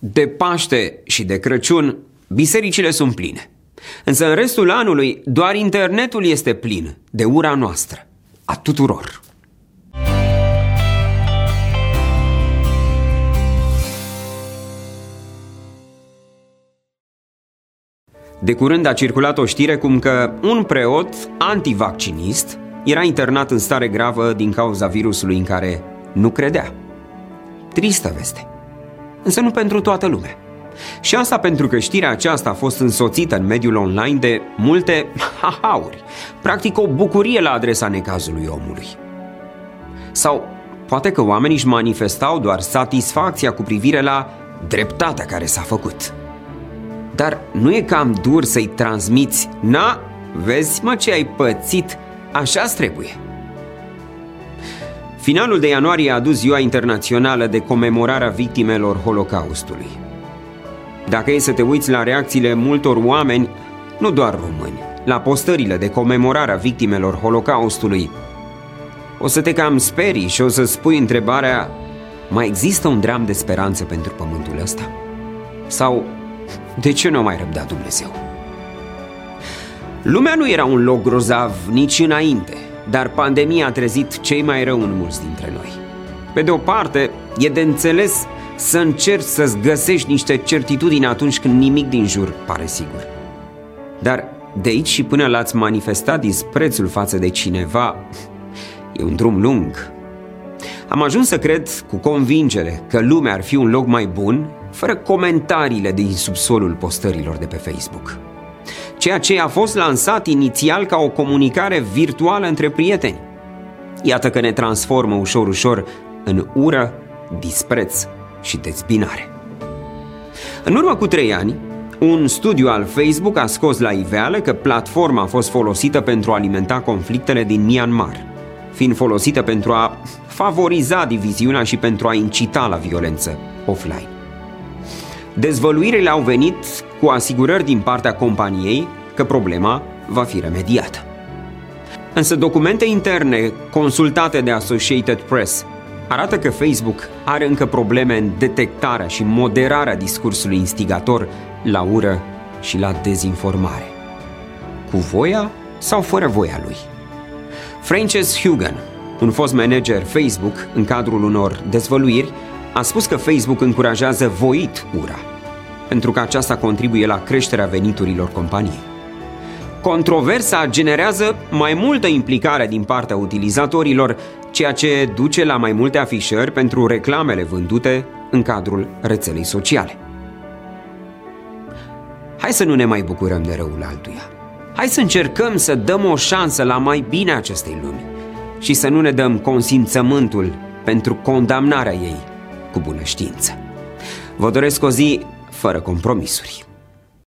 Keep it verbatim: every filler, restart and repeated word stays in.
De Paște și de Crăciun, bisericile sunt pline. Însă în restul anului doar internetul este plin de ura noastră, a tuturor. De curând a circulat o știre cum că un preot antivaccinist era internat în stare gravă din cauza virusului în care nu credea. Tristă veste, însă nu pentru toată lumea. Și asta pentru că știrea aceasta a fost însoțită în mediul online de multe ha-hauri, practic o bucurie la adresa necazului omului. Sau poate că oamenii își manifestau doar satisfacția cu privire la dreptatea care s-a făcut. Dar nu e cam dur să-i transmiți: na, vezi mă ce ai pățit, așa-ți trebuie. Finalul de ianuarie a adus Ziua Internațională de comemorare a victimelor Holocaustului. Dacă e să te uiți la reacțiile multor oameni, nu doar români, la postările de comemorare a victimelor Holocaustului, o să te cam sperii și o să spui întrebarea: mai există un dram de speranță pentru pământul ăsta? Sau de ce nu a mai răbdat Dumnezeu? Lumea nu era un loc grozav nici înainte, dar pandemia a trezit cei mai rău în mulți dintre noi. Pe de o parte, e de înțeles să încerci să-ți găsești niște certitudini atunci când nimic din jur pare sigur. Dar de aici și până l-ați manifestat disprețul față de cineva, e un drum lung. Am ajuns să cred cu convingere că lumea ar fi un loc mai bun fără comentariile din subsolul postărilor de pe Facebook. Ceea ce a fost lansat inițial ca o comunicare virtuală între prieteni, iată că ne transformă ușor, ușor în ură, dispreț și dezbinare. În urmă cu trei ani, un studiu al Facebook a scos la iveală că platforma a fost folosită pentru a alimenta conflictele din Myanmar, fiind folosită pentru a favoriza diviziunea și pentru a incita la violență offline. Dezvăluirile au venit cu asigurări din partea companiei că problema va fi remediată. Însă documente interne consultate de Associated Press arată că Facebook are încă probleme în detectarea și moderarea discursului instigator la ură și la dezinformare. Cu voia sau fără voia lui? Frances Haugen, un fost manager Facebook în cadrul unor dezvăluiri, a spus că Facebook încurajează voit ura, pentru că aceasta contribuie la creșterea veniturilor companiei. Controversa generează mai multă implicare din partea utilizatorilor, ceea ce duce la mai multe afișări pentru reclamele vândute în cadrul rețelei sociale. Hai să nu ne mai bucurăm de răul altuia. Hai să încercăm să dăm o șansă la mai bine acestei lumi și să nu ne dăm consimțământul pentru condamnarea ei cu bună știință. Vă doresc o zi fără compromisuri.